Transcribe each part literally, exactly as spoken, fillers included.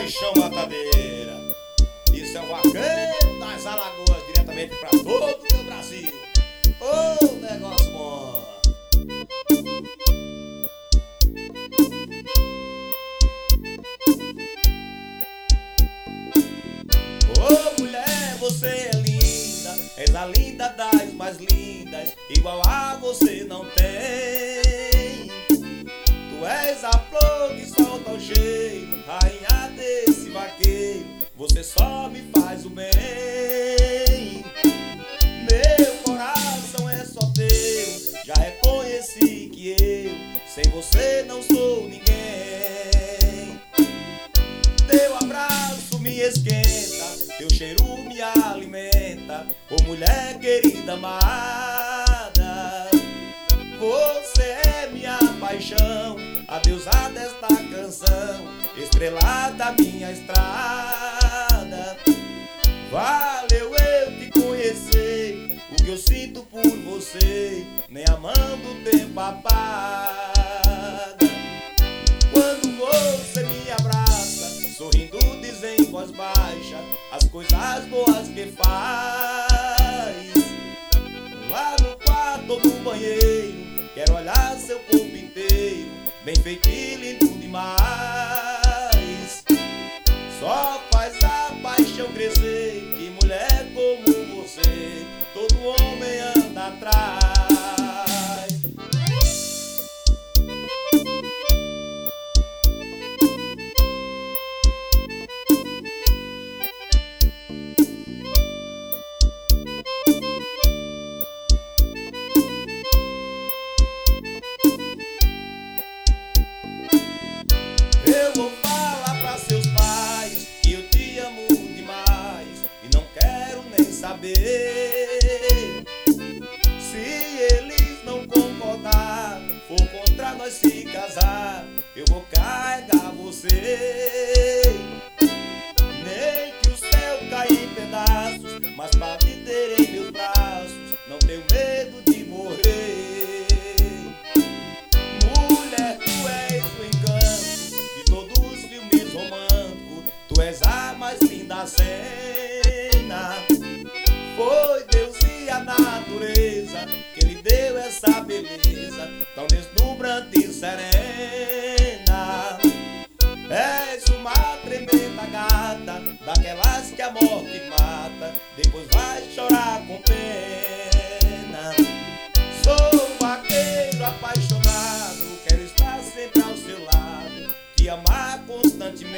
paixão matadeira. Isso é o vaqueiro das Alagoas, diretamente pra todo o meu Brasil. Ô, oh, negócio bom. Ô, oh, mulher, você é linda, és a linda das mais lindas, igual a você não tem. Tu és a flor que solta o cheiro, rainha desse vaqueiro, você só me faz o bem. Meu coração é só teu, já reconheci que eu sem você não sou ninguém. Teu abraço me esquenta, teu cheiro me alimenta, ô mulher querida amada. Você é minha paixão, a deusa desta canção, estrela da minha estrada. Valeu eu te conhecer, o que eu sinto por você, nem amando o tempo apaga. Quando você me abraça, sorrindo diz em voz baixa as coisas boas que faz. Lá no quarto ou no banheiro, quero olhar seu corpo inteiro, bem feito e lindo demais. Só faz a paixão crescer, que mulher como você todo homem anda atrás. Eu vou falar pra seus pais que eu te amo demais e não quero nem saber. Se eles não concordar, for contra nós se casar, eu vou carregar você. Nem que o céu caia em pedaços, mas pra viver em meus braços, não tenho medo de morrer. Mulher, tu és o encanto de todos os filmes românticos, tu és a mais linda cena. Foi Deus e a natureza que lhe deu essa beleza tão deslumbrante e serena. És uma tremenda gata, daquelas que a morte mata, depois vai chorar com pena. Sou um vaqueiro apaixonado, quero estar sempre ao seu lado, te amar constantemente.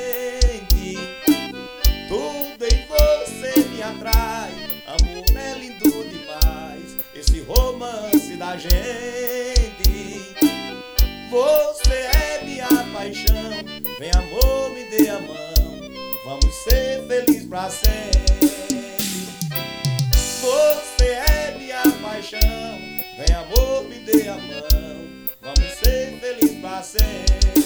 Tudo em você me atrai, amor é lindo demais, esse romance da gente. Você é minha paixão, vem amor, me dê a mão, vamos ser felizes pra sempre. Você é minha paixão, vem amor, me dê a mão, vamos ser felizes pra sempre.